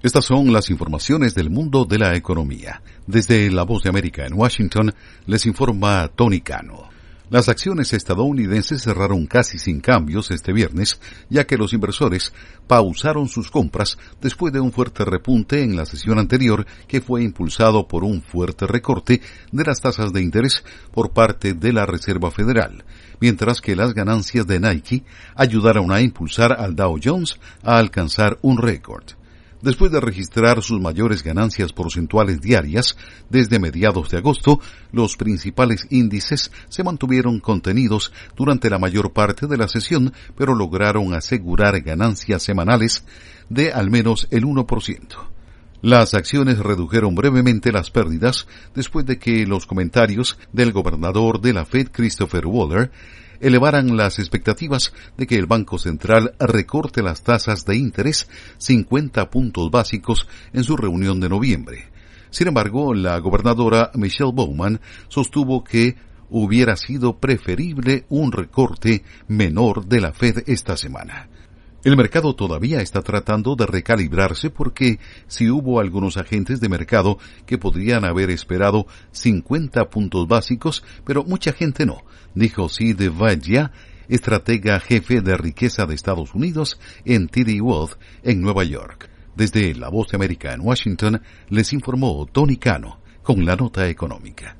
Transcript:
Estas son las informaciones del mundo de la economía. Desde La Voz de América en Washington, les informa Tony Cano. Las acciones estadounidenses cerraron casi sin cambios este viernes, ya que los inversores pausaron sus compras después de un fuerte repunte en la sesión anterior que fue impulsado por un fuerte recorte de las tasas de interés por parte de la Reserva Federal, mientras que las ganancias de Nike ayudaron a impulsar al Dow Jones a alcanzar un récord. Después de registrar sus mayores ganancias porcentuales diarias desde mediados de agosto, los principales índices se mantuvieron contenidos durante la mayor parte de la sesión, pero lograron asegurar ganancias semanales de al menos el 1%. Las acciones redujeron brevemente las pérdidas después de que los comentarios del gobernador de la Fed, Christopher Waller, elevaran las expectativas de que el Banco Central recorte las tasas de interés 50 puntos básicos en su reunión de noviembre. Sin embargo, la gobernadora Michelle Bowman sostuvo que hubiera sido preferible un recorte menor de la Fed esta semana. El mercado todavía está tratando de recalibrarse porque sí hubo algunos agentes de mercado que podrían haber esperado 50 puntos básicos, pero mucha gente no, dijo Sid Vaitia, estratega jefe de riqueza de Estados Unidos en TD Wealth en Nueva York. Desde La Voz de América en Washington, les informó Tony Cano con la nota económica.